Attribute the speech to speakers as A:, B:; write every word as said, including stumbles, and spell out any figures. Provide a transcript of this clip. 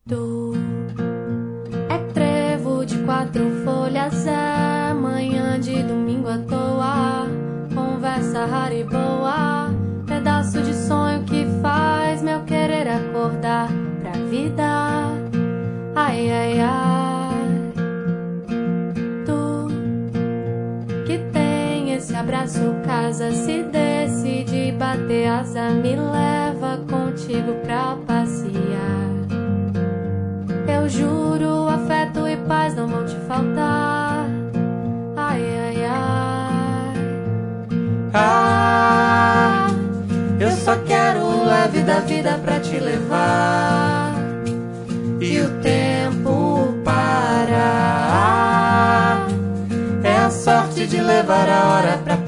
A: Tu é trevo de quatro folhas, é manhã de domingo à toa, conversa rara e boa, pedaço de sonho que faz meu querer acordar pra vida. Ai, ai, ai. Tu que tem esse abraço, casa, se decide bater asa, me leva contigo pra passear. Eu juro, afeto e paz não vão te faltar. Ai, ai, ai.
B: Ah, eu só quero a vida, a vida pra te levar e o tempo parar. É a sorte de levar a hora pra